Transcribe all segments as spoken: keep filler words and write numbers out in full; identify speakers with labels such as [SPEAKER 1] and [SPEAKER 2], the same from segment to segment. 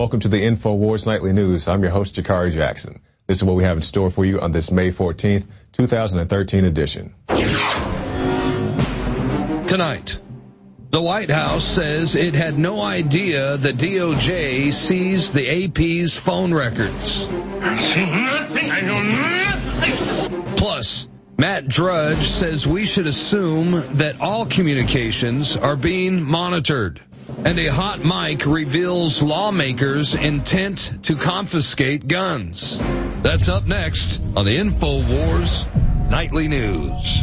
[SPEAKER 1] welcome to the InfoWars Nightly News. I'm your host, Jakari Jackson. This is what we have in store for you on this May fourteenth, two thousand thirteen edition.
[SPEAKER 2] Tonight, the White House says it had no idea the D O J seized the A P's phone records.
[SPEAKER 3] I see nothing. I know nothing.
[SPEAKER 2] Plus, Matt Drudge says we should assume that all communications are being monitored. And a hot mic reveals lawmakers' intent to confiscate guns. That's up next on the InfoWars Nightly News.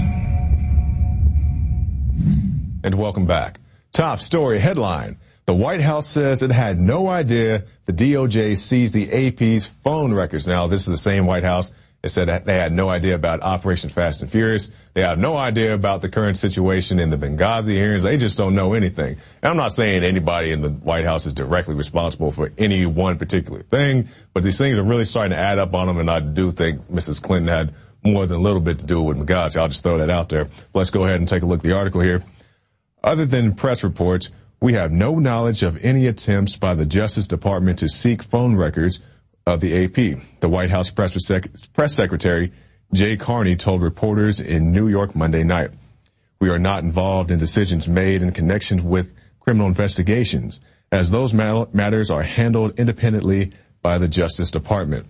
[SPEAKER 1] And welcome back. Top story headline. The White House says it had no idea the D O J seized the A P's phone records. Now, this is the same White House that said that they had no idea about Operation Fast and Furious. They have no idea about the current situation in the Benghazi hearings. They just don't know anything. And I'm not saying anybody in the White House is directly responsible for any one particular thing, but these things are really starting to add up on them, and I do think Missus Clinton had more than a little bit to do with Benghazi. I'll just throw that out there. Let's go ahead and take a look at the article here. Other than press reports, we have no knowledge of any attempts by the Justice Department to seek phone records of the A P. The White House press, sec- press secretary, Jay Carney, told reporters in New York Monday night, "We are not involved in decisions made in connection with criminal investigations, as those mat- matters are handled independently by the Justice Department."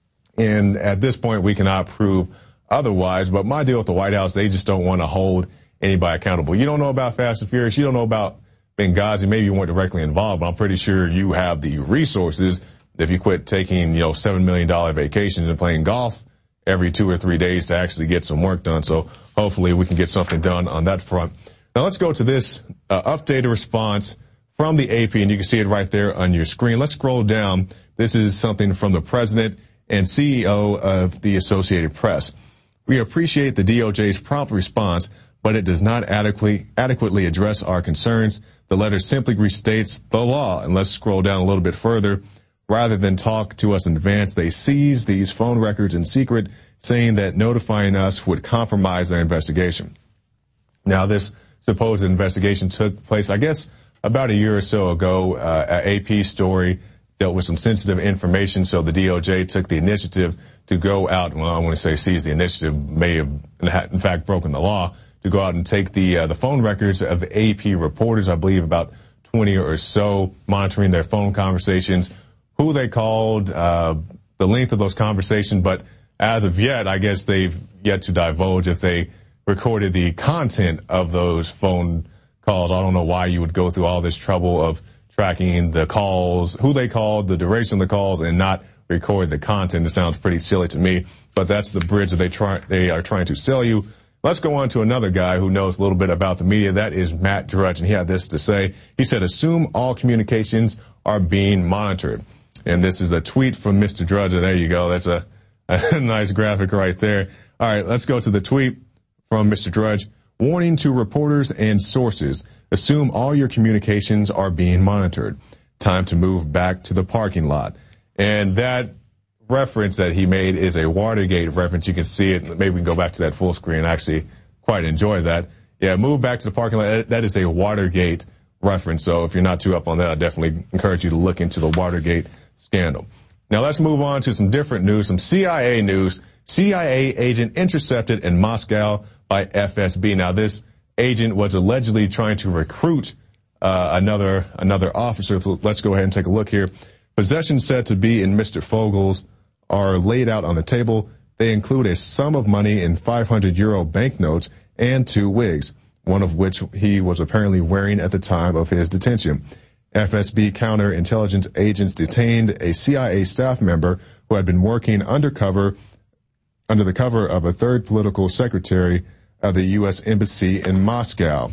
[SPEAKER 1] And at this point, we cannot prove otherwise, but my deal with the White House, they just don't want to hold anybody accountable. You don't know about Fast and Furious, you don't know about Benghazi, maybe you weren't directly involved, but I'm pretty sure you have the resources if you quit taking, you know, seven million dollars vacations and playing golf every two or three days to actually get some work done. So hopefully we can get something done on that front. Now let's go to this uh, updated response from the A P, and you can see it right there on your screen. Let's scroll down. This is something from the president and C E O of the Associated Press. "We appreciate the D O J's prompt response, but it does not adequately, adequately address our concerns. The letter simply restates the law." And let's scroll down a little bit further. "Rather than talk to us in advance, they seized these phone records in secret, saying that notifying us would compromise their investigation." Now, this supposed investigation took place, I guess, about a year or so ago. Uh, an A P story dealt with some sensitive information, so the D O J took the initiative to go out, well, I want to say seize the initiative, may have in fact broken the law, to go out and take the uh, the phone records of A P reporters, I believe about twenty or so, monitoring their phone conversations, who they called, uh, the length of those conversations, but as of yet, I guess they've yet to divulge if they recorded the content of those phone calls. I don't know why you would go through all this trouble of tracking the calls, who they called, the duration of the calls, and not record the content. It sounds pretty silly to me, but that's the bridge that they try, they are trying to sell you. Let's go on to another guy who knows a little bit about the media. That is Matt Drudge, and he had this to say. He said, "Assume all communications are being monitored." And this is a tweet from Mister Drudge. There you go. That's a, a nice graphic right there. All right, let's go to the tweet from Mister Drudge. "Warning to reporters and sources. Assume all your communications are being monitored. Time to move back to the parking lot." And that reference that he made is a Watergate reference. You can see it. Maybe we can go back to that full screen. I actually quite enjoy that. Yeah, move back to the parking lot. That is a Watergate reference. So if you're not too up on that, I definitely encourage you to look into the Watergate scandal. Now let's move on to some different news, some C I A news. C I A agent intercepted in Moscow by F S B. Now this agent was allegedly trying to recruit uh, another another officer. So let's go ahead and take a look here. Possessions said to be in Mister Fogel's are laid out on the table. They include a sum of money in five hundred euro banknotes and two wigs, one of which he was apparently wearing at the time of his detention. F S B counterintelligence agents detained a C I A staff member who had been working undercover under the cover of a third political secretary of the U S Embassy in Moscow.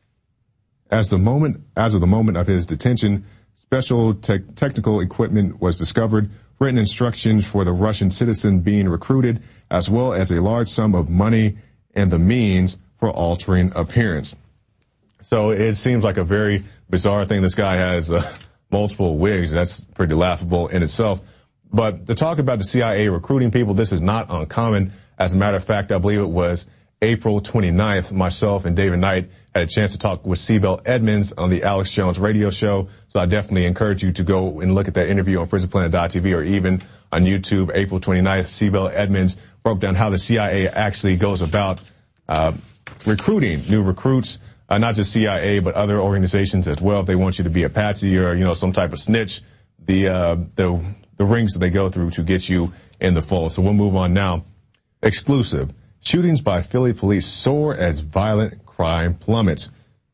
[SPEAKER 1] As the moment, as of the moment of his detention, special te- technical equipment was discovered, written instructions for the Russian citizen being recruited, as well as a large sum of money and the means for altering appearance. So it seems like a very bizarre thing. This guy has uh, multiple wigs. That's pretty laughable in itself. But to talk about the C I A recruiting people, this is not uncommon. As a matter of fact, I believe it was April twenty-ninth. Myself and David Knight had a chance to talk with Seabell Edmonds on the Alex Jones radio show. So I definitely encourage you to go and look at that interview on prison planet dot t v or even on YouTube. April twenty-ninth, Seabell Edmonds broke down how the C I A actually goes about uh, recruiting new recruits, uh, not just C I A, but other organizations as well. If they want you to be a patsy or, you know, some type of snitch, the, uh, the, the rings that they go through to get you in the fold. So we'll move on now. Exclusive. Shootings by Philly police soar as violent crime plummets.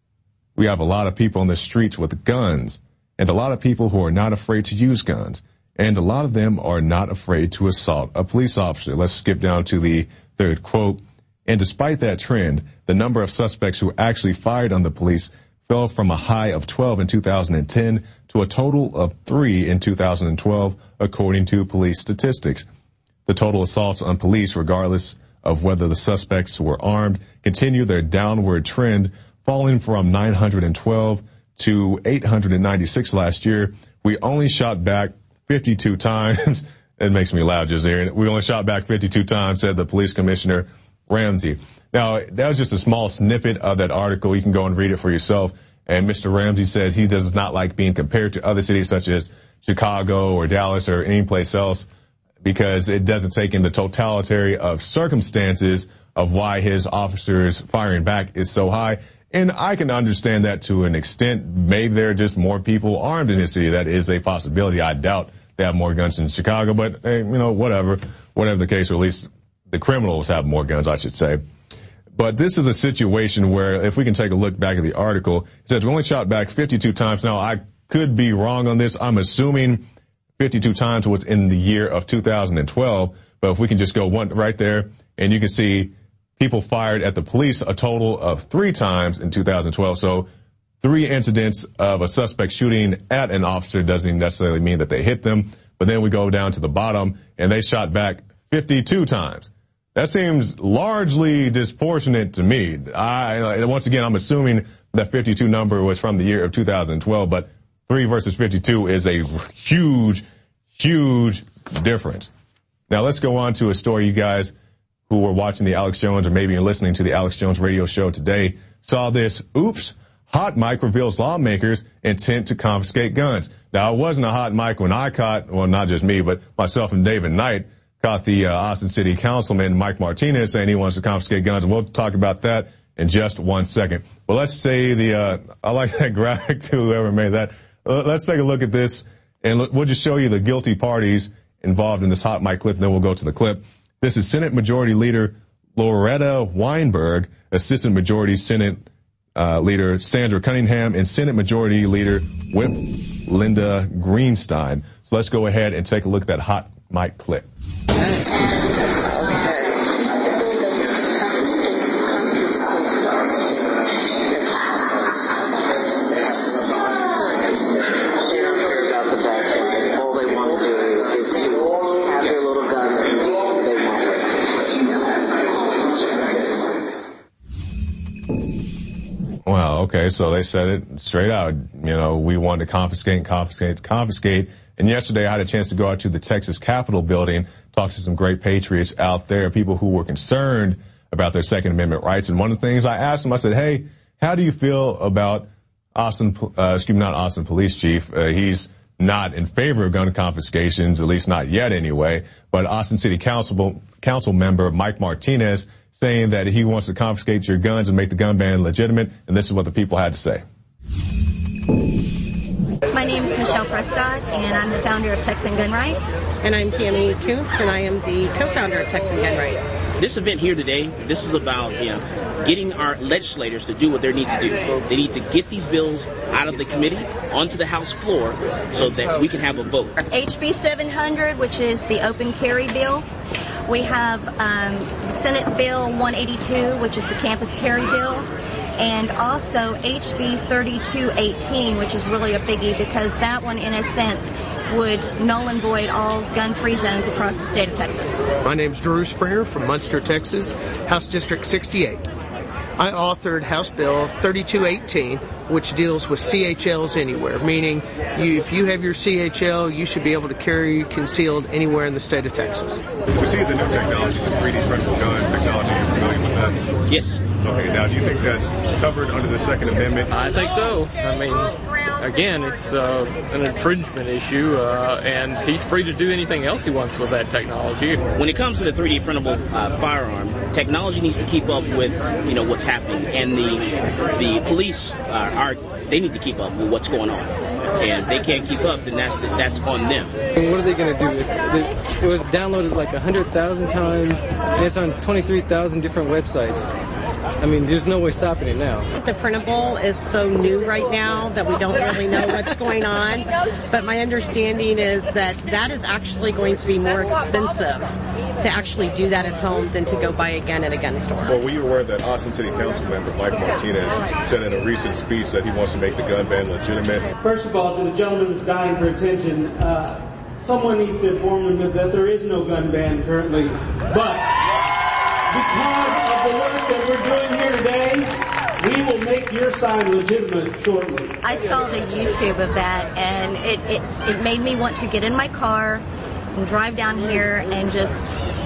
[SPEAKER 1] We have a lot of people on the streets with guns and a lot of people who are not afraid to use guns. And a lot of them are not afraid to assault a police officer. Let's skip down to the third quote. And despite that trend, the number of suspects who actually fired on the police fell from a high of twelve in two thousand ten to a total of three in two thousand twelve, according to police statistics. The total assaults on police, regardless of whether the suspects were armed, continue their downward trend, falling from nine hundred twelve to eight hundred ninety-six last year. We only shot back fifty-two times. It makes me laugh just hearing it. We only shot back fifty-two times, said the police commissioner Ramsey. Now, that was just a small snippet of that article. You can go and read it for yourself. And Mister Ramsey says he does not like being compared to other cities such as Chicago or Dallas or any place else because it doesn't take in the totality of circumstances of why his officers firing back is so high. And I can understand that to an extent. Maybe there are just more people armed in his city. That is a possibility. I doubt they have more guns in Chicago, but hey, you know, whatever, whatever the case, or at least the criminals have more guns, I should say. But this is a situation where, if we can take a look back at the article, it says we only shot back fifty-two times. Now, I could be wrong on this. I'm assuming fifty-two times was in the year of two thousand twelve. But if we can just go one right there, and you can see people fired at the police a total of three times in two thousand twelve. So three incidents of a suspect shooting at an officer doesn't necessarily mean that they hit them. But then we go down to the bottom, and they shot back fifty-two times. That seems largely disproportionate to me. I, once again, I'm assuming that fifty-two number was from the year of two thousand twelve, but three versus fifty-two is a huge, huge difference. Now let's go on to a story. You guys who were watching the Alex Jones or maybe listening to the Alex Jones radio show today saw this. Oops. Hot mic reveals lawmakers' intent to confiscate guns. Now, it wasn't a hot mic when I caught, well, not just me, but myself and David Knight caught the uh, Austin City Councilman Mike Martinez saying he wants to confiscate guns. And we'll talk about that in just one second. But let's say the, uh, I like that graphic to whoever made that. Uh, let's take a look at this and look, we'll just show you the guilty parties involved in this hot mic clip. And then we'll go to the clip. This is Senate Majority Leader Loretta Weinberg, Assistant Majority Senate uh, Leader Sandra Cunningham, and Senate Majority Leader Whip Linda Greenstein. So let's go ahead and take a look at that hot mic clip. Wow, okay, so they said it straight out. You know, we want to confiscate, confiscate, confiscate. And yesterday I had a chance to go out to the Texas Capitol building, talk to some great patriots out there, people who were concerned about their Second Amendment rights. And one of the things I asked them, I said, hey, how do you feel about Austin, uh, excuse me, not Austin Police Chief. Uh, he's not in favor of gun confiscations, at least not yet anyway. But Austin City Council, Council member Mike Martinez saying that he wants to confiscate your guns and make the gun ban legitimate. And this is what the people had to say.
[SPEAKER 4] My name is Michelle Prescott, and I'm the founder of Texan Gun Rights.
[SPEAKER 5] And I'm Tammy Kuntz, and I am the co-founder of Texan Gun Rights.
[SPEAKER 6] This event here today, this is about, you know, getting our legislators to do what they need to do. They need to get these bills out of the committee onto the House floor so that we can have a vote.
[SPEAKER 4] H B seven hundred, which is the open carry bill. We have um, Senate Bill one eighty-two, which is the campus carry bill. And also H B thirty-two eighteen, which is really a biggie because that one, in a sense, would null and void all gun-free zones across the state of Texas.
[SPEAKER 7] My name's Drew Springer from Munster, Texas, House District sixty-eight. I authored House Bill thirty-two eighteen, which deals with C H Ls anywhere, meaning you, if you have your C H L, you should be able to carry concealed anywhere in the state of Texas.
[SPEAKER 1] We see the new technology, the three D printable gun technology. You're familiar agree with that?
[SPEAKER 6] Yes.
[SPEAKER 1] Okay, now do you think that's covered under the Second Amendment?
[SPEAKER 8] I think so. I mean, again, it's uh, an infringement issue, uh, and he's free to do anything else he wants with that technology.
[SPEAKER 6] When it comes to the three D printable uh, firearm, technology needs to keep up with, you know, what's happening, and the the police uh, are they need to keep up with what's going on. And if they can't keep up, then that's that's on them.
[SPEAKER 9] And what are they going to do? It's, it was downloaded like one hundred thousand times, and it's on twenty-three thousand different websites. I mean, there's no way stopping it now.
[SPEAKER 5] The printable is so new right now that we don't really know what's going on. But my understanding is that that is actually going to be more expensive to actually do that at home than to go buy a gun at a gun store.
[SPEAKER 1] Well, were you aware that Austin City Council member Mike Martinez said in a recent speech that he wants to make the gun ban legitimate?
[SPEAKER 10] First of all, to the gentleman that's dying for attention, uh, someone needs to inform him that there is no gun ban currently. But because of the work that we're doing here today, we will make your sign legitimate shortly.
[SPEAKER 4] I saw the YouTube of that, and it, it, it made me want to get in my car and drive down here and just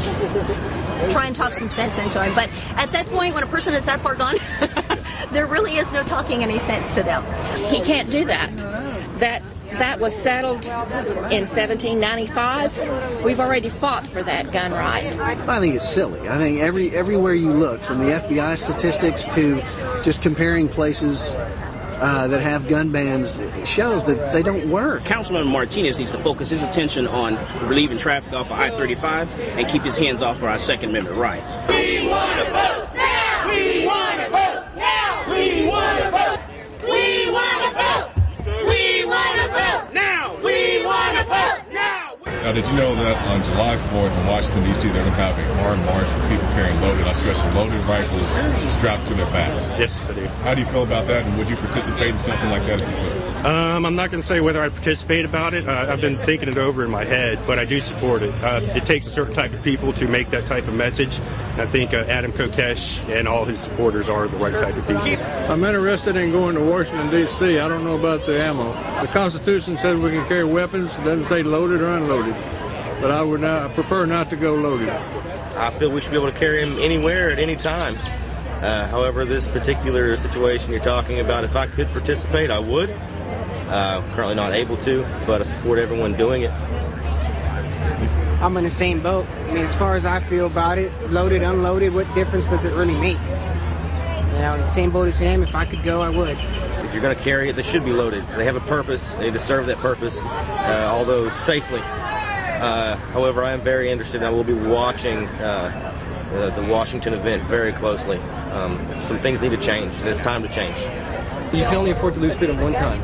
[SPEAKER 4] try and talk some sense into him. But at that point, when a person is that far gone, there really is no talking any sense to them.
[SPEAKER 11] He can't do that. That that was settled in seventeen ninety-five. We've already fought for that gun right.
[SPEAKER 12] I think it's silly. I think every everywhere you look, from the F B I statistics to just comparing places uh, that have gun bans, it shows that they don't work.
[SPEAKER 6] Councilman Martinez needs to focus his attention on relieving traffic off of I thirty-five and keep his hands off of our Second Amendment rights.
[SPEAKER 3] We want to vote now! We want to vote now! We want to vote! We want to vote! We want to vote now! We want to vote now!
[SPEAKER 1] Now, did you know that on July fourth in Washington, D C, they're going to have a armed march with people carrying loaded, I stress, loaded rifles strapped to their backs?
[SPEAKER 13] Yes, I do.
[SPEAKER 1] How do you feel about that, and would you participate in something like that if you could?
[SPEAKER 13] Um, I'm not going to say whether I participate about it. Uh, I've been thinking it over in my head, but I do support it. Uh, it takes a certain type of people to make that type of message. I think uh, Adam Kokesh and all his supporters are the right type of people.
[SPEAKER 14] I'm interested in going to Washington, D C. I don't know about the ammo. The Constitution says we can carry weapons. It doesn't say loaded or unloaded. But I would not, I prefer not to go loaded.
[SPEAKER 15] I feel we should be able to carry them anywhere at any time. Uh, however, this particular situation you're talking about, if I could participate, I would. Uh, currently not able to, but I support everyone doing it.
[SPEAKER 16] I'm in the same boat. I mean, as far as I feel about it, loaded, unloaded, what difference does it really make? You know, in the same boat as him, if I could go, I would.
[SPEAKER 15] If you're going to carry it, they should be loaded. They have a purpose. They need to serve that purpose, uh, although safely. Uh, however, I am very interested, and I will be watching uh, the, the Washington event very closely. Um, some things need to change, and it's time to change.
[SPEAKER 9] You can only afford to lose freedom one time.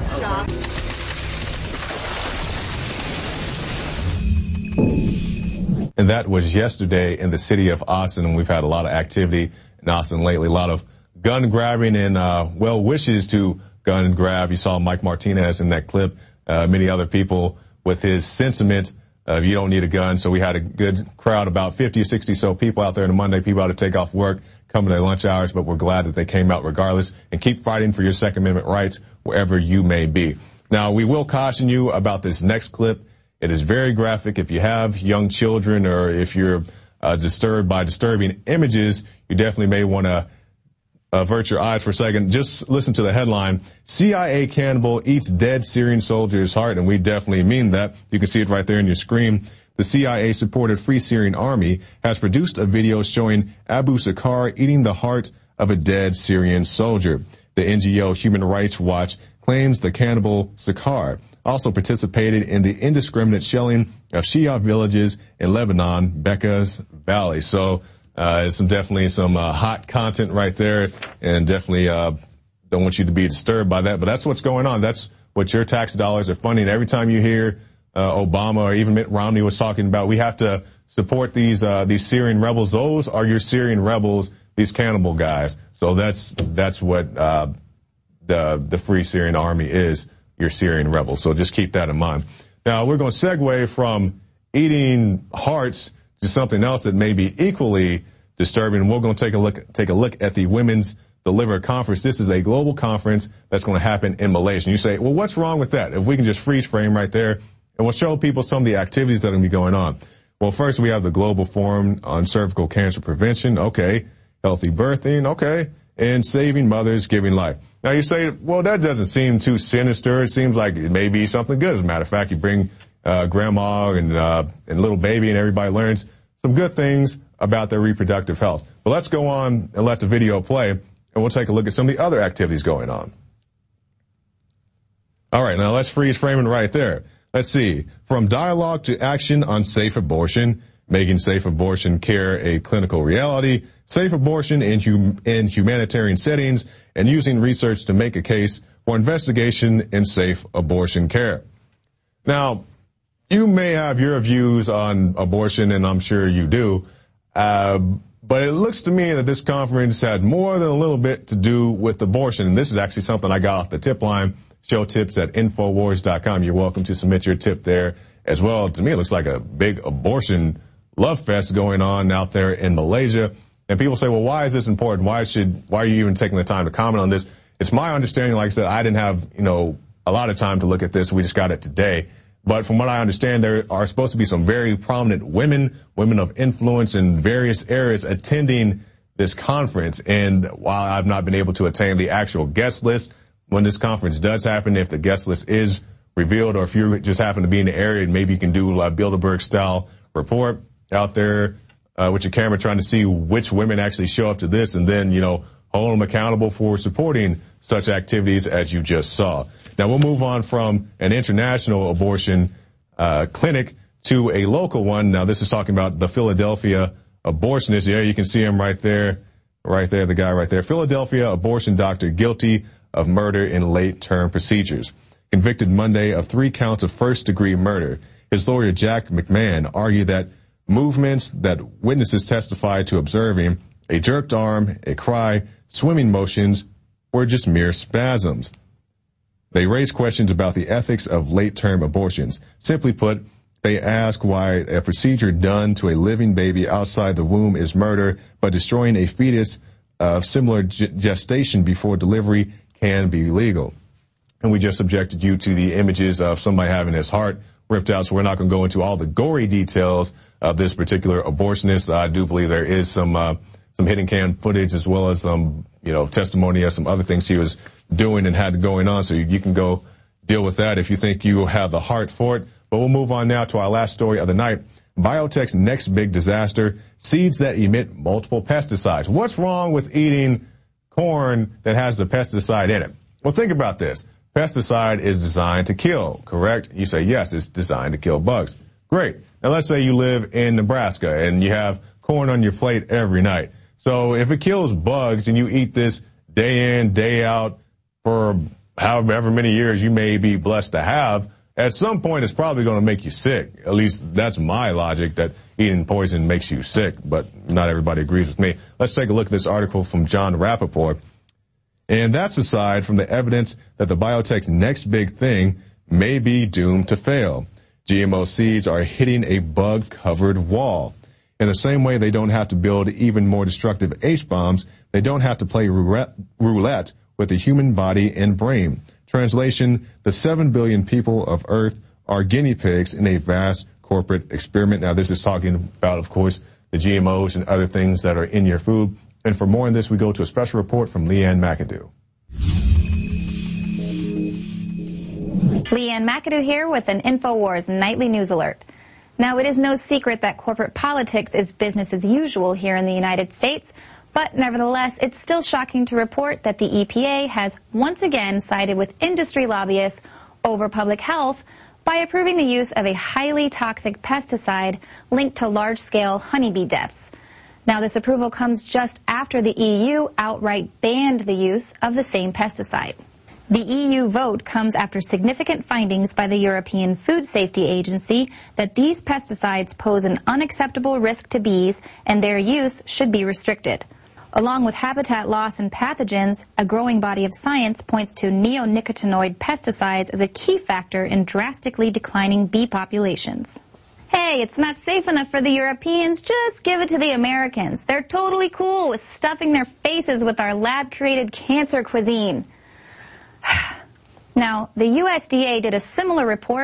[SPEAKER 1] And that was yesterday in the city of Austin, and we've had a lot of activity in Austin lately, a lot of gun grabbing and uh, well wishes to gun grab. You saw Mike Martinez in that clip, uh, many other people with his sentiment of you don't need a gun. So we had a good crowd, about fifty or sixty so people out there on a Monday, people out to take off work, coming to their lunch hours, but we're glad that they came out regardless, and keep fighting for your Second Amendment rights wherever you may be. Now, we will caution you about this next clip. It is very graphic. If you have young children or if you're uh, disturbed by disturbing images, you definitely may want to avert your eyes for a second. Just listen to the headline. C I A cannibal eats dead Syrian soldier's heart, and we definitely mean that. You can see it right there on your screen. The C I A-supported Free Syrian Army has produced a video showing Abu Sakar eating the heart of a dead Syrian soldier. The N G O Human Rights Watch claims the cannibal Sakar also participated in the indiscriminate shelling of Shia villages in Lebanon, Beqa's Valley. So uh, some definitely some uh, hot content right there, and definitely uh, don't want you to be disturbed by that. But that's what's going on. That's what your tax dollars are funding. Every time you hear uh, Obama or even Mitt Romney was talking about, we have to support these uh, these Syrian rebels. Those are your Syrian rebels, these cannibal guys. So that's that's what uh, the the Free Syrian Army is. Your Syrian rebels. So just keep that in mind. Now we're going to segue from eating hearts to something else that may be equally disturbing. We're going to take a look take a look at the Women's Deliver Conference. This is a global conference that's going to happen in Malaysia. And you say, well, what's wrong with that? If we can just freeze frame right there, and we'll show people some of the activities that are going to be going on. Well, first we have the Global Forum on Cervical Cancer Prevention. Okay, healthy birthing, okay, and saving mothers, giving life. Now you say, well, that doesn't seem too sinister. It seems like it may be something good. As a matter of fact, you bring uh, grandma and, uh, and little baby and everybody learns some good things about their reproductive health. But let's go on and let the video play, and we'll take a look at some of the other activities going on. All right, now let's freeze framing right there. Let's see. From dialogue to action on safe abortion, making safe abortion care a clinical reality, safe abortion in, hum- in humanitarian settings, and using research to make a case for investigation in safe abortion care. Now, you may have your views on abortion, and I'm sure you do, uh, but it looks to me that this conference had more than a little bit to do with abortion, and this is actually something I got off the tip line. Show tips at infowars dot com. You're welcome to submit your tip there as well. To me, it looks like a big abortion love fest going on out there in Malaysia. And people say, well, why is this important? Why should, why are you even taking the time to comment on this? It's my understanding, like I said, I didn't have, you know, a lot of time to look at this. We just got it today. But from what I understand, there are supposed to be some very prominent women, women of influence in various areas attending this conference. And while I've not been able to attain the actual guest list, when this conference does happen, if the guest list is revealed, or if you just happen to be in the area, maybe you can do a Bilderberg-style report out there uh, with your camera trying to see which women actually show up to this, and then, you know, hold them accountable for supporting such activities as you just saw. Now, we'll move on from an international abortion uh, clinic to a local one. Now, this is talking about the Philadelphia abortionist. Yeah, you can see him right there, right there, the guy right there. Philadelphia abortion doctor guilty of murder in late-term procedures. Convicted Monday of three counts of first-degree murder. His lawyer, Jack McMahon, argued that movements that witnesses testified to observing, a jerked arm, a cry, swimming motions, were just mere spasms. They raised questions about the ethics of late-term abortions. Simply put, they ask why a procedure done to a living baby outside the womb is murder, but destroying a fetus of similar g- gestation before delivery can be legal. And we just subjected you to the images of somebody having his heart ripped out, so we're not going to go into all the gory details of this particular abortionist. I do believe there is some uh, some hidden cam footage, as well as some, you know, testimony of some other things he was doing and had going on, so you, you can go deal with that if you think you have the heart for it. But we'll move on now to our last story of the night. Biotech's next big disaster, seeds that emit multiple pesticides. What's wrong with eating corn that has the pesticide in it? Well, think about this. Pesticide is designed to kill, correct? You say, yes, it's designed to kill bugs. Great. Now, let's say you live in Nebraska and you have corn on your plate every night. So if it kills bugs and you eat this day in, day out for however many years you may be blessed to have, at some point it's probably going to make you sick. At least that's my logic, that eating poison makes you sick, but not everybody agrees with me. Let's take a look at this article from John Rappaport. And that's aside from the evidence that the biotech's next big thing may be doomed to fail. G M O seeds are hitting a bug-covered wall. In the same way they don't have to build even more destructive H-bombs, they don't have to play roulette with the human body and brain. Translation, the seven billion people of Earth are guinea pigs in a vast corporate experiment. Now, this is talking about, of course, the G M Os and other things that are in your food. And for more on this, we go to a special report from Leanne McAdoo.
[SPEAKER 17] Leanne McAdoo here with an InfoWars Nightly News Alert. Now, it is no secret that corporate politics is business as usual here in the United States, but nevertheless, it's still shocking to report that the E P A has once again sided with industry lobbyists over public health by approving the use of a highly toxic pesticide linked to large-scale honeybee deaths. Now, this approval comes just after the E U outright banned the use of the same pesticide. The E U vote comes after significant findings by the European Food Safety Agency that these pesticides pose an unacceptable risk to bees and their use should be restricted. Along with habitat loss and pathogens, a growing body of science points to neonicotinoid pesticides as a key factor in drastically declining bee populations. Hey, it's not safe enough for the Europeans, just give it to the Americans. They're totally cool with stuffing their faces with our lab-created cancer cuisine. Now, the U S D A did a similar report,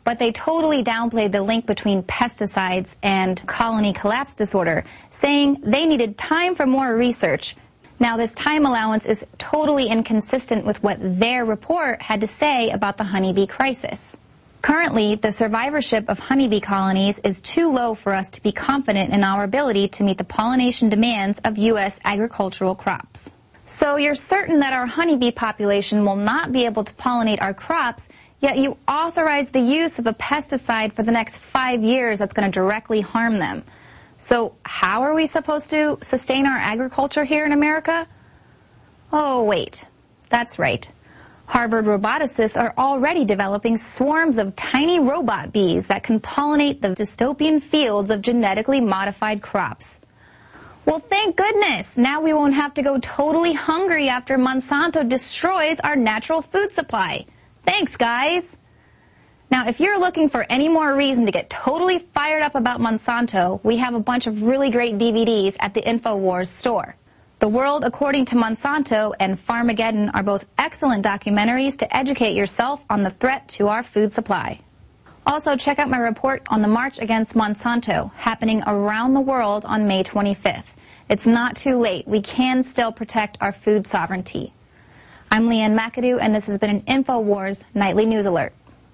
[SPEAKER 17] but they totally downplayed the link between pesticides and colony collapse disorder, saying they needed time for more research. Now, this time allowance is totally inconsistent with what their report had to say about the honeybee crisis. Currently, the survivorship of honeybee colonies is too low for us to be confident in our ability to meet the pollination demands of U S agricultural crops. So you're certain that our honeybee population will not be able to pollinate our crops, yet you authorize the use of a pesticide for the next five years that's going to directly harm them. So how are we supposed to sustain our agriculture here in America? Oh, wait. That's right. Harvard roboticists are already developing swarms of tiny robot bees that can pollinate the dystopian fields of genetically modified crops. Well, thank goodness. Now we won't have to go totally hungry after Monsanto destroys our natural food supply. Thanks, guys. Now, if you're looking for any more reason to get totally fired up about Monsanto, we have a bunch of really great D V Ds at the InfoWars store. The World According to Monsanto and Farmageddon are both excellent documentaries to educate yourself on the threat to our food supply. Also, check out my report on the March Against Monsanto, happening around the world on May twenty-fifth. It's not too late. We can still protect our food sovereignty. I'm Leanne McAdoo, and this has been an InfoWars Nightly News Alert.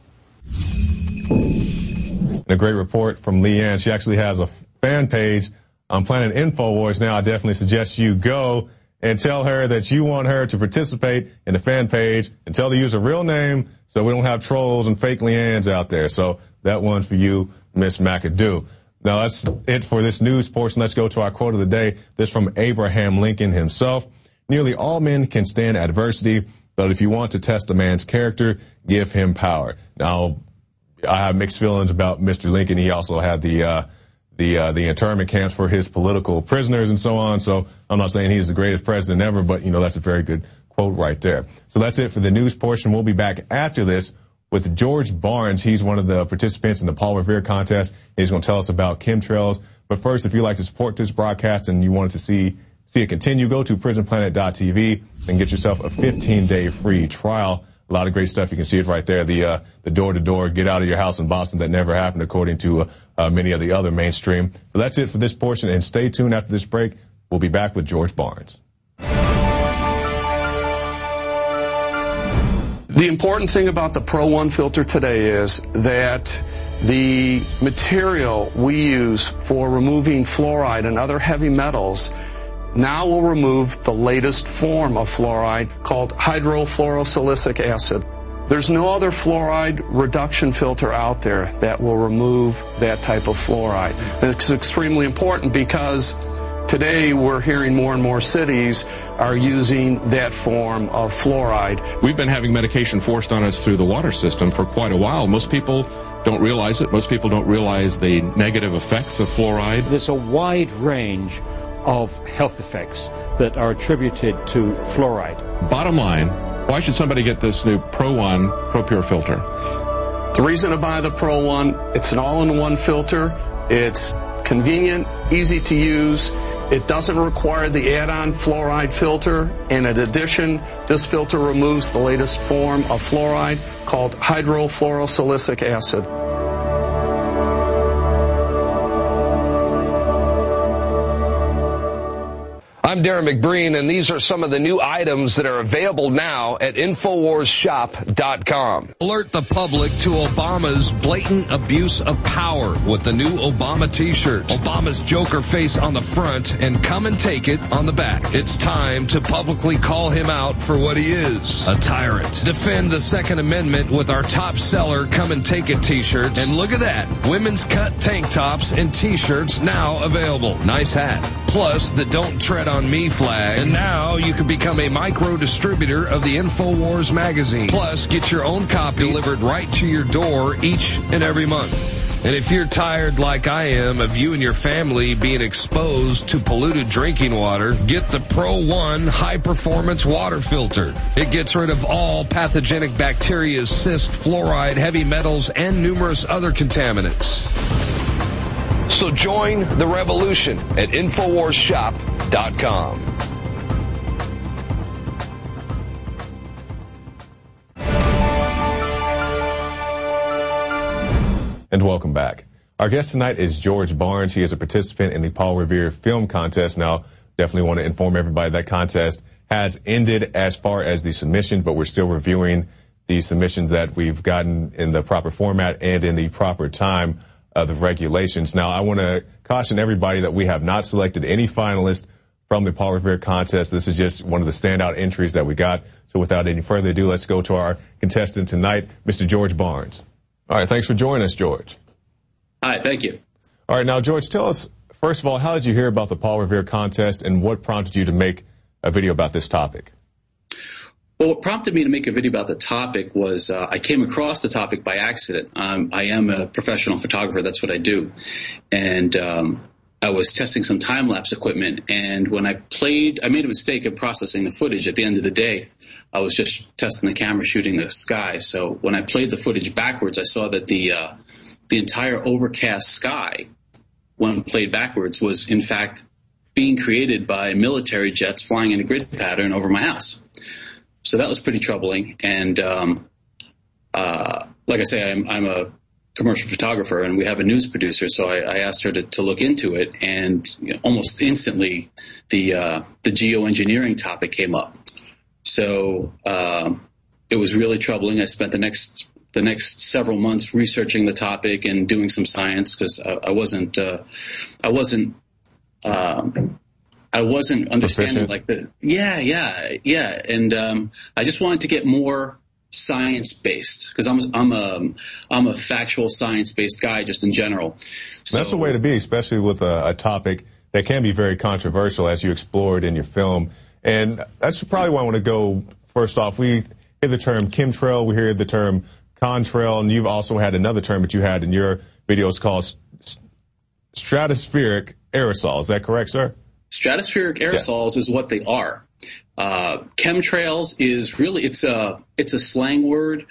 [SPEAKER 1] A great report from Leanne. She actually has a fan page on Planet InfoWars now. I definitely suggest you go and tell her that you want her to participate in the fan page and tell her to use her real name so we don't have trolls and fake Leannes out there. So that one's for you, Miss McAdoo. Now that's it for this news portion. Let's go to our quote of the day. This from Abraham Lincoln himself. Nearly all men can stand adversity, but if you want to test a man's character, give him power. Now, I have mixed feelings about Mister Lincoln. He also had the uh, the uh, the internment camps for his political prisoners and so on. So I'm not saying he's the greatest president ever, but you know that's a very good quote right there. So that's it for the news portion. We'll be back after this with George Barnes. He's one of the participants in the Paul Revere contest. He's going to tell us about chemtrails. But first, if you'd like to support this broadcast and you wanted to see see it continue, go to prison planet dot t v and get yourself a fifteen day free trial. A lot of great stuff. You can see it right there. The uh, the door-to-door, get out of your house in Boston that never happened, according to uh, uh, many of the other mainstream. But that's it for this portion. And stay tuned after this break. We'll be back with George Barnes.
[SPEAKER 18] The important thing about the Pro One filter today is that the material we use for removing fluoride and other heavy metals now will remove the latest form of fluoride called hydrofluorosilicic acid. There's no other fluoride reduction filter out there that will remove that type of fluoride. And it's extremely important because today we're hearing more and more cities are using that form of fluoride.
[SPEAKER 19] We've been having medication forced on us through the water system for quite a while. Most people don't realize it. Most people don't realize the negative effects of fluoride.
[SPEAKER 20] There's a wide range of health effects that are attributed to fluoride.
[SPEAKER 19] Bottom line, why should somebody get this new Pro One ProPure filter?
[SPEAKER 18] The reason to buy the Pro One, it's an all-in-one filter. It's convenient, easy to use. It doesn't require the add-on fluoride filter. And in addition, this filter removes the latest form of fluoride called hydrofluorosilicic acid.
[SPEAKER 2] I'm Darren McBreen, and these are some of the new items that are available now at Infowars Shop dot com. Alert the public to Obama's blatant abuse of power with the new Obama t-shirt. Obama's Joker face on the front and come and take it on the back. It's time to publicly call him out for what he is, a tyrant. Defend the Second Amendment with our top seller Come and Take It t-shirts. And look at that, women's cut tank tops and t-shirts now available. Nice hat. Plus the Don't Tread on Me flag. And now you can become a micro distributor of the InfoWars magazine. Plus get your own copy delivered right to your door each and every month. And if you're tired like I am of you and your family being exposed to polluted drinking water, get the Pro One high performance water filter. It gets rid of all pathogenic bacteria, cyst, fluoride, heavy metals, and numerous other contaminants. So join the revolution at Infowars Shop dot com.
[SPEAKER 1] And welcome back. Our guest tonight is George Barnes. He is a participant in the Paul Revere Film Contest. Now, definitely want to inform everybody that contest has ended as far as the submission, but we're still reviewing the submissions that we've gotten in the proper format and in the proper time of the regulations. Now, I want to caution everybody that we have not selected any finalists from the Paul Revere contest. This is just one of the standout entries that we got. So without any further ado, let's go to our contestant tonight, Mister George Barnes. All right, thanks for joining us, George.
[SPEAKER 21] Hi, thank you.
[SPEAKER 1] All right, now, George, tell us, first of all, how did you hear about the Paul Revere contest and what prompted you to make a video about this topic?
[SPEAKER 21] Well, what prompted me to make a video about the topic was uh, I came across the topic by accident. Um, I am a professional photographer. That's what I do. And um, I was testing some time-lapse equipment, and when I played, I made a mistake of processing the footage. At the end of the day, I was just testing the camera, shooting the sky. So when I played the footage backwards, I saw that the uh, the entire overcast sky, when played backwards, was in fact being created by military jets flying in a grid pattern over my house. So that was pretty troubling. And um, uh, like I say, I'm, I'm a commercial photographer, and we have a news producer. So I, I asked her to, to look into it, and you know, almost instantly, the uh, the geoengineering topic came up. So uh, it was really troubling. I spent the next the next several months researching the topic and doing some science because I, I wasn't uh, I wasn't. Um, I wasn't understanding like the, yeah, yeah, yeah. And, um, I just wanted to get more science based because I'm, I'm a, I'm a factual science based guy just in general.
[SPEAKER 1] So, that's the way to be, especially with a, a topic that can be very controversial as you explored in your film. And that's probably why I want to go first off. We hear the term chemtrail. We hear the term contrail. And you've also had another term that you had in your videos called stratospheric aerosol. Is that correct, sir?
[SPEAKER 21] Stratospheric aerosols yes. is what they are. Uh, chemtrails is really, it's a, it's a slang word.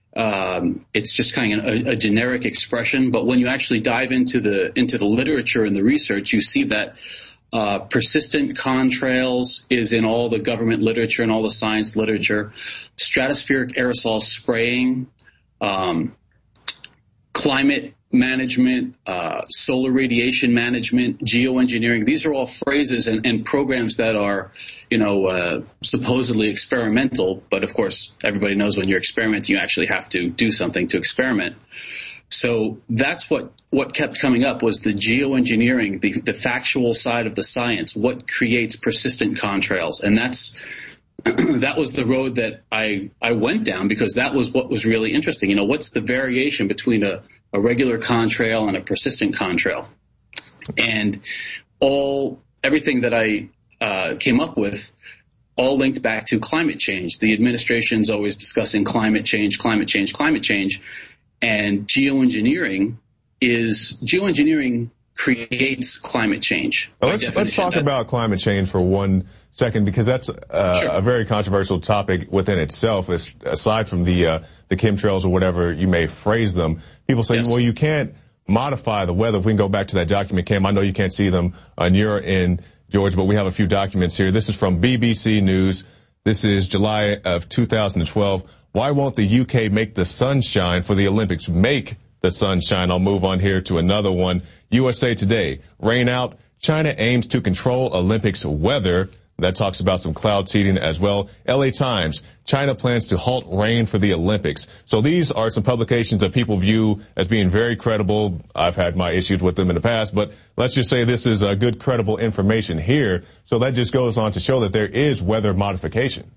[SPEAKER 21] Um, it's just kind of a, a generic expression. But when you actually dive into the, into the literature and the research, you see that, uh, persistent contrails is in all the government literature and all the science literature. Stratospheric aerosol spraying, um, climate management, uh, solar radiation management, geoengineering. These are all phrases and, and programs that are, you know, uh, supposedly experimental. But of course, everybody knows when you're experimenting, you actually have to do something to experiment. So that's what, what kept coming up was the geoengineering, the, the factual side of the science, what creates persistent contrails. And that's, that was the road that I, I went down because that was what was really interesting. You know, what's the variation between a, a regular contrail and a persistent contrail? And all, everything that I uh, came up with all linked back to climate change. The administration's always discussing climate change, climate change, climate change. And geoengineering is, geoengineering creates climate change.
[SPEAKER 1] Well, let's, let's talk about climate change for one second, because that's uh, sure. a very controversial topic within itself. As, aside from the uh, the chemtrails or whatever you may phrase them, people say, yes. well, you can't modify the weather. If we can go back to that document, Cam, I know you can't see them on your end, George, but we have a few documents here. This is from B B C News. This is July of two thousand twelve. Why won't the U K make the sun shine for the Olympics? Make the sun shine. I'll move on here to another one. U S A Today. Rain out. China aims to control Olympics weather. That talks about some cloud seeding as well. L A Times, China plans to halt rain for the Olympics. So these are some publications that people view as being very credible. I've had my issues with them in the past, but let's just say this is a good, credible information here. So that just goes on to show that there is weather modification.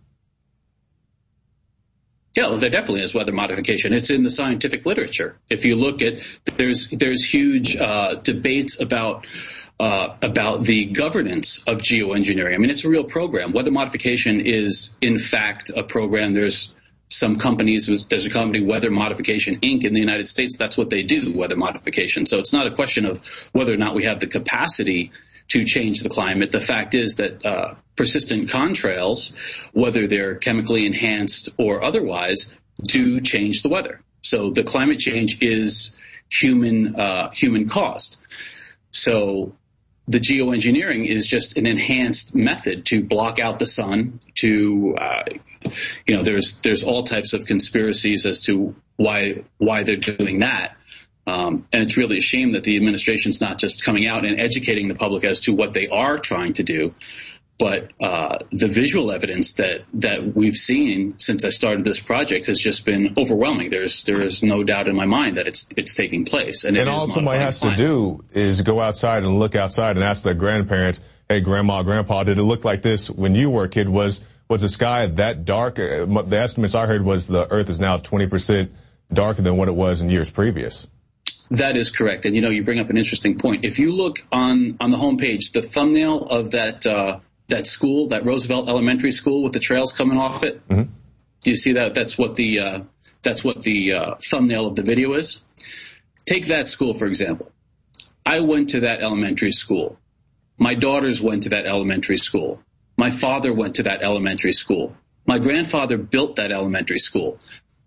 [SPEAKER 21] Yeah, well, there definitely is weather modification. It's in the scientific literature. If you look at, there's there's huge uh, debates about uh, about the governance of geoengineering. I mean, it's a real program. Weather modification is, in fact, a program. There's some companies, there's a company, Weather Modification Incorporated in the United States. That's what they do, weather modification. So it's not a question of whether or not we have the capacity to change the climate. The fact is that uh, persistent contrails, whether they're chemically enhanced or otherwise, do change the weather. So the climate change is human uh, human caused. So the geoengineering is just an enhanced method to block out the sun. To uh, you know, there's there's all types of conspiracies as to why why they're doing that. Um, and it's really a shame that the administration's not just coming out and educating the public as to what they are trying to do, but uh, the visual evidence that, that we've seen since I started this project has just been overwhelming. There's there is no doubt in my mind that it's it's taking place. And,
[SPEAKER 1] and
[SPEAKER 21] it
[SPEAKER 1] all
[SPEAKER 21] is
[SPEAKER 1] somebody has to do is go outside and look outside and ask their grandparents, hey, grandma, grandpa, did it look like this when you were a kid? Was was the sky that dark? Uh, the estimates I heard was the Earth is now twenty percent darker than what it was in years previous.
[SPEAKER 21] That is correct. And, you know, you bring up an interesting point. If you look on, on the homepage, the thumbnail of that uh, that school, that Roosevelt Elementary School with the trails coming off it,
[SPEAKER 1] mm-hmm.
[SPEAKER 21] do you see that? That's what the uh, that's what the uh, thumbnail of the video is. Take that school, for example. I went to that elementary school. My daughters went to that elementary school. My father went to that elementary school. My grandfather built that elementary school.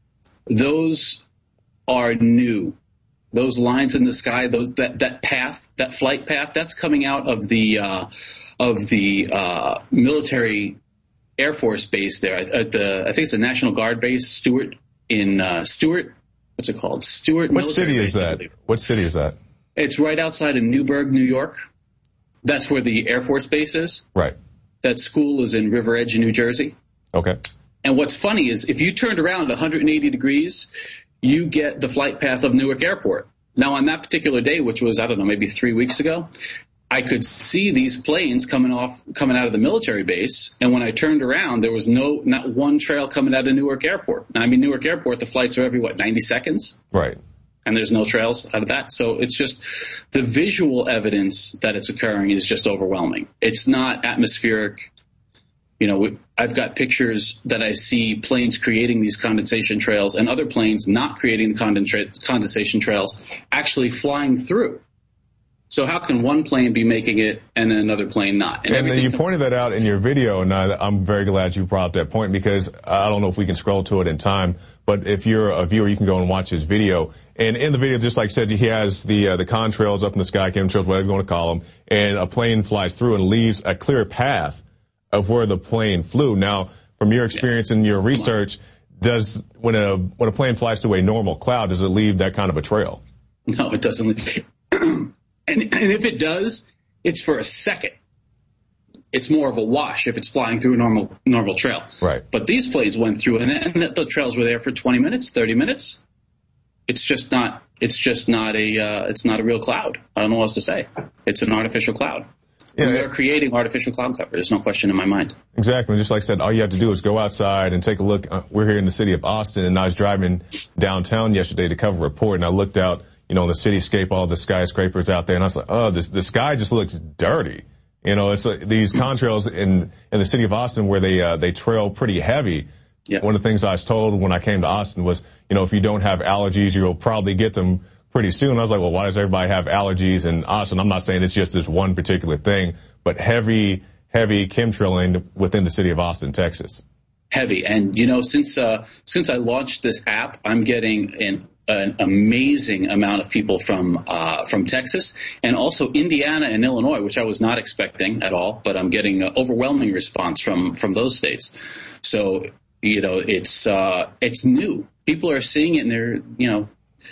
[SPEAKER 21] Those are new. Those lines in the sky, those that, that path, that flight path, that's coming out of the uh, of the uh, military Air Force base there at the I think it's the National Guard base, Stewart in uh, Stewart. What's it called? Stewart.
[SPEAKER 1] What
[SPEAKER 21] military
[SPEAKER 1] city is
[SPEAKER 21] base,
[SPEAKER 1] that? What city is that?
[SPEAKER 21] It's right outside of Newburgh, New York. That's where the Air Force base is.
[SPEAKER 1] Right.
[SPEAKER 21] That school is in River Edge, New Jersey.
[SPEAKER 1] Okay.
[SPEAKER 21] And what's funny is if you turned around one hundred eighty degrees, you get the flight path of Newark Airport. Now, on that particular day, which was, I don't know, maybe three weeks ago, I could see these planes coming off, coming out of the military base. And when I turned around, there was no, not one trail coming out of Newark Airport. Now, I mean, Newark Airport, the flights are every, what, ninety seconds?
[SPEAKER 1] Right.
[SPEAKER 21] And there's no trails out of that. So it's just the visual evidence that it's occurring is just overwhelming. It's not atmospheric. You know, I've got pictures that I see planes creating these condensation trails and other planes not creating the condensa- condensation trails actually flying through. So how can one plane be making it and another plane not?
[SPEAKER 1] And, and you comes- pointed that out in your video, and I, I'm very glad you brought up that point because I don't know if we can scroll to it in time, but if you're a viewer, you can go and watch his video. And in the video, just like I said, he has the uh, the contrails up in the sky, chemtrails, whatever you want to call them, and a plane flies through and leaves a clear path of where the plane flew. Now, from your experience and your research, does when a when a plane flies through a normal cloud, does it leave that kind of a trail?
[SPEAKER 21] No, it doesn't. and, and if it does, it's for a second. It's more of a wash if it's flying through a normal normal trail.
[SPEAKER 1] Right.
[SPEAKER 21] But these planes went through, and, and the trails were there for twenty minutes, thirty minutes. It's just not. It's just not a. Uh, it's not a real cloud. I don't know what else to say. It's an artificial cloud. Yeah, we are creating artificial cloud cover. There's no question in my mind.
[SPEAKER 1] Exactly. Just like I said, all you have to do is go outside and take a look. Uh, we're here in the city of Austin, and I was driving downtown yesterday to cover a report, and I looked out, you know, in the cityscape, all the skyscrapers out there, and I was like, oh, this, the sky just looks dirty. You know, it's uh, these contrails in, in the city of Austin where they, uh, they trail pretty heavy. Yeah. One of the things I was told when I came to Austin was, you know, if you don't have allergies, you'll probably get them pretty soon. I was like, well, why does everybody have allergies in Austin? I'm not saying it's just this one particular thing, but heavy, heavy chemtrailing within the city of Austin, Texas.
[SPEAKER 21] Heavy. And, you know, since, uh, since I launched this app, I'm getting an, an amazing amount of people from, uh, from Texas and also Indiana and Illinois, which I was not expecting at all, but I'm getting an overwhelming response from, from those states. So, you know, it's, uh, it's new. People are seeing it and they're, you know,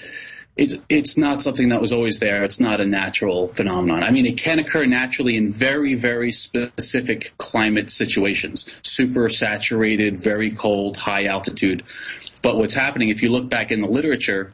[SPEAKER 21] It's it's not something that was always there. It's not a natural phenomenon. I mean, it can occur naturally in very, very specific climate situations. Super saturated, very cold, high altitude. But what's happening, if you look back in the literature,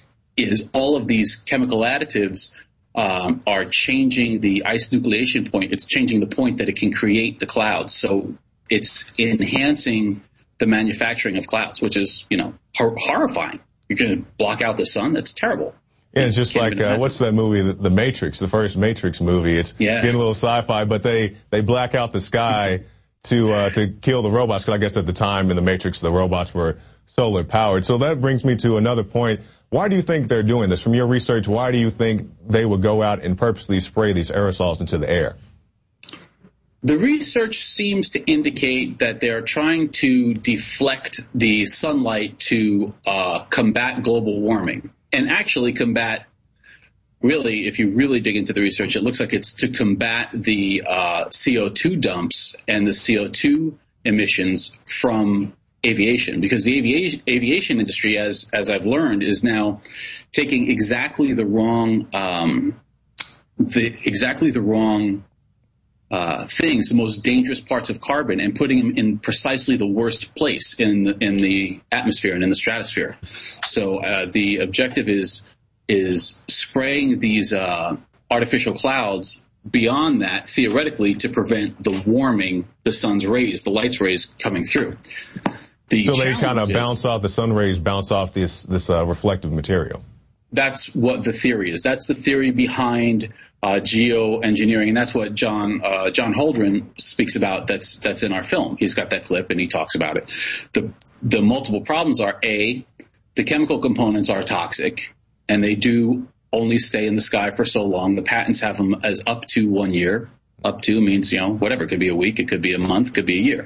[SPEAKER 21] is all of these chemical additives um, are changing the ice nucleation point. It's changing the point that it can create the clouds. So it's enhancing the manufacturing of clouds, which is, you know, hor- horrifying. You're going to block out the sun? That's terrible.
[SPEAKER 1] Yeah, it's just like, uh, what's that movie, the, the Matrix, the first Matrix movie. It's
[SPEAKER 21] yeah.
[SPEAKER 1] getting a little sci-fi, but they, they black out the sky to, uh, to kill the robots. Cause I guess at the time in the Matrix, the robots were solar powered. So that brings me to another point. Why do you think they're doing this? From your research, why do you think they would go out and purposely spray these aerosols into the air?
[SPEAKER 21] The research seems to indicate that they're trying to deflect the sunlight to uh, combat global warming and actually combat, really, if you really dig into the research, it looks like it's to combat the uh, C O two dumps and the C O two emissions from aviation, because the aviation aviation industry, as as I've learned, is now taking exactly the wrong um, the exactly the wrong uh, things, the most dangerous parts of carbon, and putting them in precisely the worst place in the, in the atmosphere and in the stratosphere. So uh, the objective is is spraying these uh, artificial clouds beyond that, theoretically, to prevent the warming, the sun's rays, the light's rays coming through. The
[SPEAKER 1] so they kind of
[SPEAKER 21] is,
[SPEAKER 1] bounce off, the sun rays bounce off this this uh, reflective material.
[SPEAKER 21] That's what the theory is. That's the theory behind uh, geoengineering, and that's what John uh, John Holdren speaks about. That's that's in our film. He's got that clip, and he talks about it. The the multiple problems are: A, the chemical components are toxic, and they do only stay in the sky for so long. The patents have them as up to one year. Up to means, you know, whatever. It could be a week, it could be a month, it could be a year.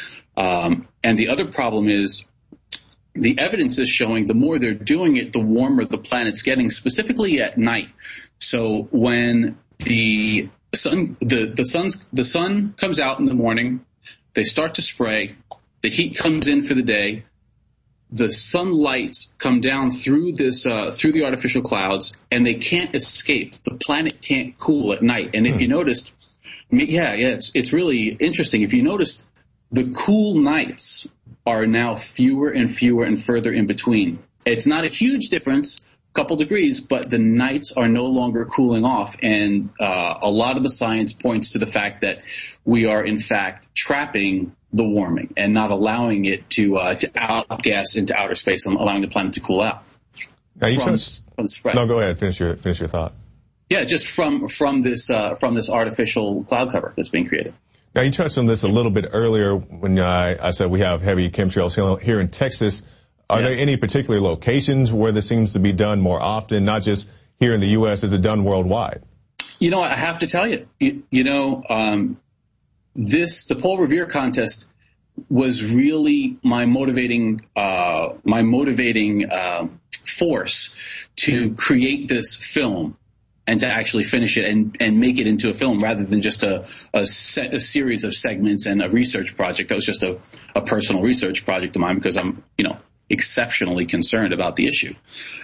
[SPEAKER 21] Um, and the other problem is the evidence is showing the more they're doing it, the warmer the planet's getting, specifically at night. So when the sun, the, the sun's, the sun comes out in the morning, they start to spray, the heat comes in for the day, the sunlights come down through this, uh, through the artificial clouds, and they can't escape. The planet can't cool at night. And if you noticed, yeah, yeah, it's, it's really interesting. If you notice, the cool nights are now fewer and fewer and further in between. It's not a huge difference, a couple degrees, but the nights are no longer cooling off. And uh, a lot of the science points to the fact that we are, in fact, trapping the warming and not allowing it to uh, to outgas into outer space and allowing the planet to cool out.
[SPEAKER 1] Now you
[SPEAKER 21] from,
[SPEAKER 1] touched,
[SPEAKER 21] from the spread.
[SPEAKER 1] No, go ahead. Finish your finish your thought.
[SPEAKER 21] Yeah, just from from this uh, from this artificial cloud cover that's being created.
[SPEAKER 1] Now, you touched on this a little bit earlier when I, I said we have heavy chemtrails here in Texas. Are yeah. there any particular locations where this seems to be done more often, not just here in the U S? Is it done worldwide?
[SPEAKER 21] You know, I have to tell you, you, you know, um, this, the Paul Revere contest was really my motivating, uh, my motivating uh, force to create this film and to actually finish it and, and make it into a film rather than just a, a, set, a series of segments and a research project. That was just a, a personal research project of mine because I'm, you know, exceptionally concerned about the issue.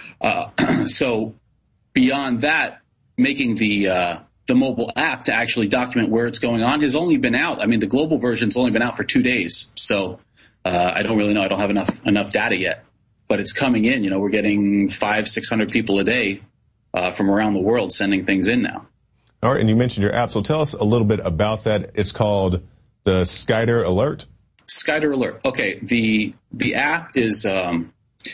[SPEAKER 21] Uh, so beyond that, making the, uh, the mobile app to actually document where it's going on has only been out. I mean, the global version's only been out for two days. So, uh, I don't really know. I don't have enough, enough data yet, but it's coming in. You know, we're getting five, six hundred people a day Uh, from around the world sending things in now.
[SPEAKER 1] All right, and you mentioned your app, so tell us a little bit about that. It's called the Skyder Alert.
[SPEAKER 21] Skyder Alert. Okay, the the app is um,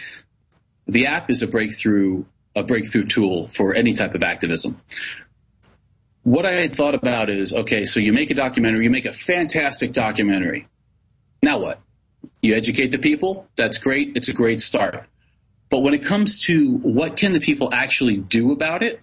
[SPEAKER 21] the app is a breakthrough a breakthrough tool for any type of activism. What I had thought about is, okay, so you make a documentary, you make a fantastic documentary. Now what? You educate the people. That's great. It's a great start. But when it comes to what can the people actually do about it,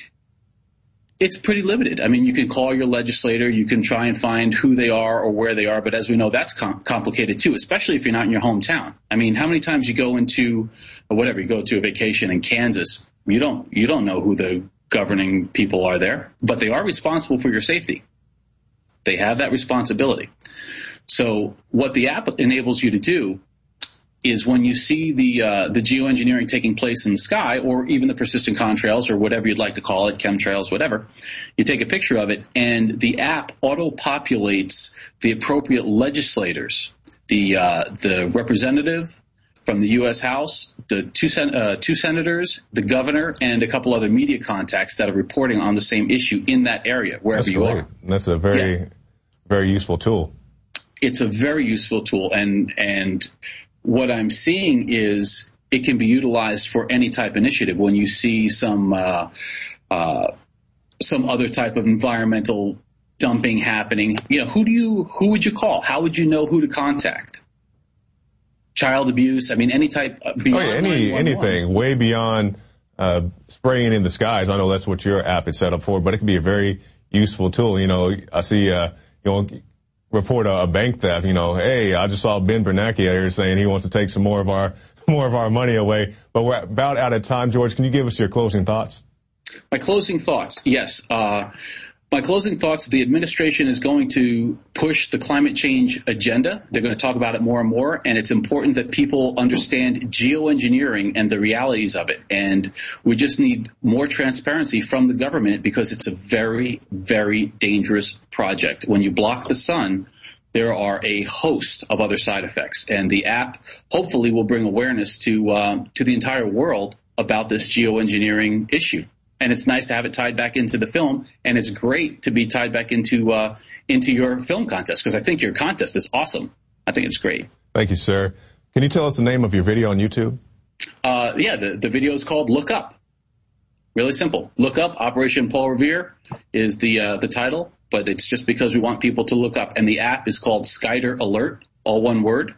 [SPEAKER 21] it's pretty limited. I mean, you can call your legislator, you can try and find who they are or where they are, but as we know, that's com- complicated too, especially if you're not in your hometown. I mean, how many times you go into, or whatever, you go to a vacation in Kansas, you don't, you don't know who the governing people are there, but they are responsible for your safety. They have that responsibility. So what the app enables you to do is when you see the uh, the geoengineering taking place in the sky, or even the persistent contrails, or whatever you'd like to call it, chemtrails, whatever, you take a picture of it, and the app auto-populates the appropriate legislators, the uh, the representative from the U S House, the two sen- uh, two senators, the governor, and a couple other media contacts that are reporting on the same issue in that area, wherever
[SPEAKER 1] That's
[SPEAKER 21] you
[SPEAKER 1] great.
[SPEAKER 21] are.
[SPEAKER 1] That's a very, yeah. very useful tool.
[SPEAKER 21] It's a very useful tool, and and what I'm seeing is it can be utilized for any type initiative. When you see some uh, uh, some other type of environmental dumping happening, you know, who do you who would you call? How would you know who to contact? Child abuse. I mean, any type. Beyond
[SPEAKER 1] oh, yeah, any anything way beyond uh, spraying in the skies. I know that's what your app is set up for, but it can be a very useful tool. You know, I see uh, you know. report a, a bank theft, you know, hey, I just saw Ben Bernanke out here saying he wants to take some more of our more of our money away. But we're about out of time. George, can you give us your closing thoughts?
[SPEAKER 21] My closing thoughts, yes. Uh, My closing thoughts, the administration is going to push the climate change agenda. They're going to talk about it more and more, and it's important that people understand geoengineering and the realities of it. And we just need more transparency from the government because it's a very, very dangerous project. When you block the sun, there are a host of other side effects. And the app hopefully will bring awareness to uh, to the entire world about this geoengineering issue. And it's nice to have it tied back into the film, and it's great to be tied back into uh, into your film contest, because I think your contest is awesome. I think it's great.
[SPEAKER 1] Thank you, sir. Can you tell us the name of your video on YouTube?
[SPEAKER 21] Uh, yeah, the, the video is called Look Up. Really simple. Look Up, Operation Paul Revere is the uh, the title, but it's just because we want people to look up. And the app is called Skyder Alert, all one word.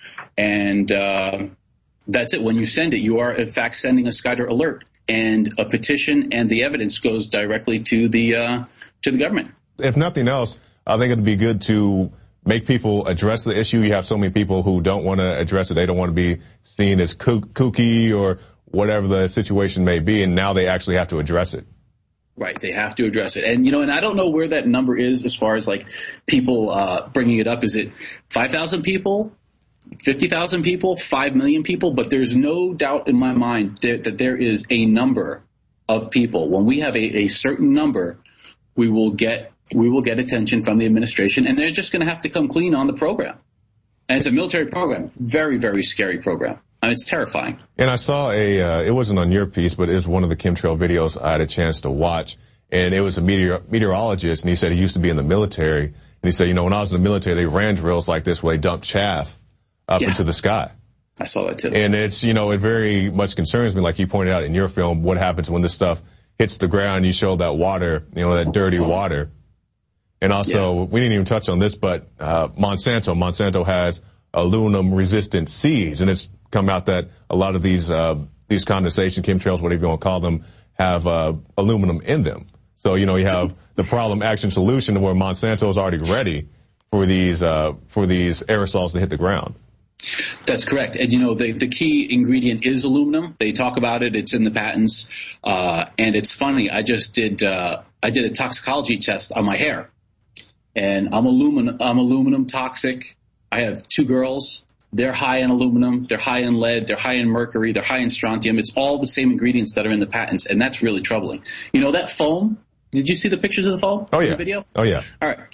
[SPEAKER 21] And uh, that's it. When you send it, you are, in fact, sending a Skyder Alert. And a petition and the evidence goes directly to the uh, to the government.
[SPEAKER 1] If nothing else, I think it'd be good to make people address the issue. You have so many people who don't want to address it. They don't want to be seen as kooky or whatever the situation may be, and now they actually have to address it.
[SPEAKER 21] Right, they have to address it. And, you know, and I don't know where that number is as far as, like, people uh, bringing it up. Is it five thousand people? fifty thousand people, five million people, but there's no doubt in my mind that, that there is a number of people. When we have a, a certain number, we will get we will get attention from the administration, and they're just going to have to come clean on the program. And it's a military program, very, very scary program. I mean, it's terrifying.
[SPEAKER 1] And I saw a, uh, it wasn't on your piece, but it was one of the chemtrail videos I had a chance to watch, and it was a meteor, meteorologist, and he said he used to be in the military, and he said, you know, when I was in the military, they ran drills like this where they dumped chaff up yeah. into the sky.
[SPEAKER 21] I saw that too.
[SPEAKER 1] And it's, you know, it very much concerns me, like you pointed out in your film, what happens when this stuff hits the ground. You show that water, you know, that dirty water. And also, yeah. we didn't even touch on this, but uh, Monsanto, Monsanto has aluminum resistant seeds, and it's come out that a lot of these uh, these condensation chemtrails, whatever you want to call them, have uh, aluminum in them. So, you know, you have the problem action solution where Monsanto is already ready for these uh, for these aerosols to hit the ground.
[SPEAKER 21] That's correct. And, you know, the, the key ingredient is aluminum. They talk about it. It's in the patents. Uh, and it's funny. I just did, uh, I did a toxicology test on my hair, and I'm aluminum, I'm aluminum toxic. I have two girls. They're high in aluminum. They're high in lead. They're high in mercury. They're high in strontium. It's all the same ingredients that are in the patents. And that's really troubling. You know, that foam, did you see the pictures of the foam?
[SPEAKER 1] Oh, yeah.
[SPEAKER 21] In the video?
[SPEAKER 1] Oh, yeah.
[SPEAKER 21] All right.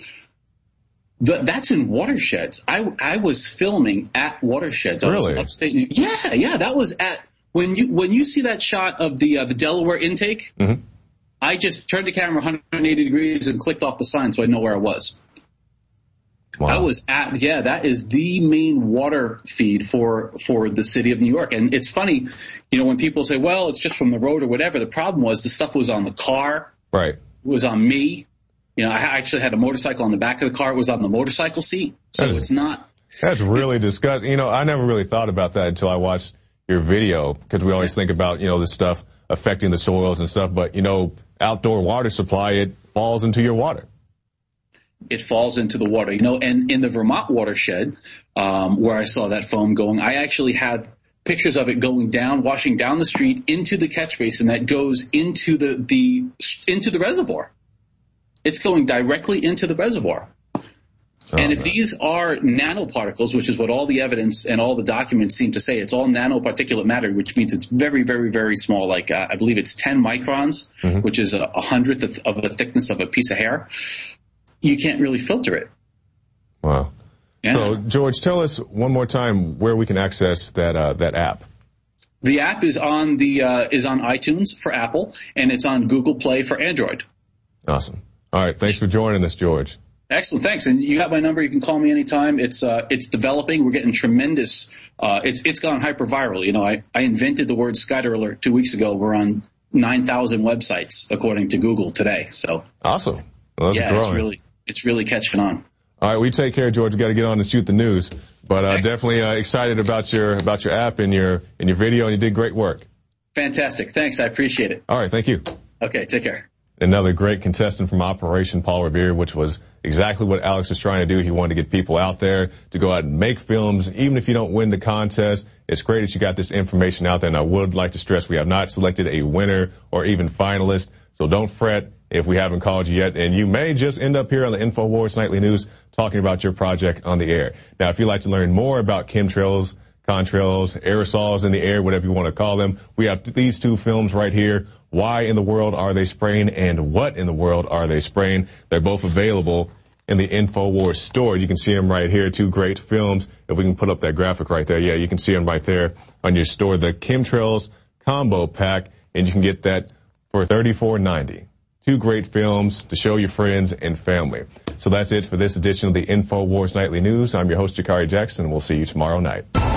[SPEAKER 21] That's in watersheds. I, I was filming at watersheds. I
[SPEAKER 1] really?
[SPEAKER 21] was upstate New- yeah, yeah. That was at when you when you see that shot of the uh, the Delaware intake.
[SPEAKER 1] Mm-hmm.
[SPEAKER 21] I just turned the camera one hundred eighty degrees and clicked off the sign so I know where I was.
[SPEAKER 1] Wow.
[SPEAKER 21] I was at yeah. That is the main water feed for for the city of New York. And it's funny, you know, when people say, "Well, it's just from the road or whatever." The problem was the stuff was on the car.
[SPEAKER 1] Right.
[SPEAKER 21] It was on me. You know, I actually had a motorcycle on the back of the car. It was on the motorcycle seat. So is, it's not.
[SPEAKER 1] That's really disgusting. You know, I never really thought about that until I watched your video, because we always think about, you know, this stuff affecting the soils and stuff. But, you know, outdoor water supply, it falls into your water.
[SPEAKER 21] It falls into the water, you know, and in the Vermont watershed, um, where I saw that foam going, I actually have pictures of it going down, washing down the street into the catch basin that goes into the, the, into the reservoir. It's going directly into the reservoir. Oh, and if man. these are nanoparticles, which is what all the evidence and all the documents seem to say, it's all nanoparticulate matter, which means it's very, very, very small. Like uh, I believe it's ten microns, mm-hmm. which is a, a hundredth of, of the thickness of a piece of hair. You can't really filter it.
[SPEAKER 1] Wow.
[SPEAKER 21] Yeah.
[SPEAKER 1] So, George, tell us one more time where we can access that uh, that app.
[SPEAKER 21] The app is on the uh, is on iTunes for Apple, and it's on Google Play for Android.
[SPEAKER 1] Awesome. All right. Thanks for joining us, George.
[SPEAKER 21] Excellent. Thanks. And you got my number. You can call me anytime. It's, uh, it's developing. We're getting tremendous, uh, it's, it's gone hyper viral. You know, I, I invented the word Skyder Alert two weeks ago. We're on nine thousand websites according to Google today. So
[SPEAKER 1] awesome. Well, that's
[SPEAKER 21] yeah,
[SPEAKER 1] growing.
[SPEAKER 21] it's really, it's really catching on.
[SPEAKER 1] All right. We take care, George. We got to get on and shoot the news, but, uh, definitely, uh, excited about your, about your app and your, and your video, and you did great work.
[SPEAKER 21] Fantastic. Thanks. I appreciate it.
[SPEAKER 1] All right. Thank you.
[SPEAKER 21] Okay. Take care.
[SPEAKER 1] Another great contestant from Operation Paul Revere, which was exactly what Alex was trying to do. He wanted to get people out there to go out and make films. Even if you don't win the contest, it's great that you got this information out there. And I would like to stress we have not selected a winner or even finalist. So don't fret. if we haven't called you yet, and you may just end up here on the InfoWars Nightly News talking about your project on the air. Now, if you'd like to learn more about chemtrails, contrails, aerosols in the air, whatever you want to call them, we have these two films right here. Why in the world are they spraying, and what in the world are they spraying? They're both available in the InfoWars store. You can see them right here, two great films. If we can put up that graphic right there, yeah, you can see them right there on your store, the Chemtrails Combo Pack, and you can get that for thirty-four ninety. Two great films to show your friends and family. So that's it for this edition of the InfoWars Nightly News. I'm your host, Jakari Jackson, and we'll see you tomorrow night.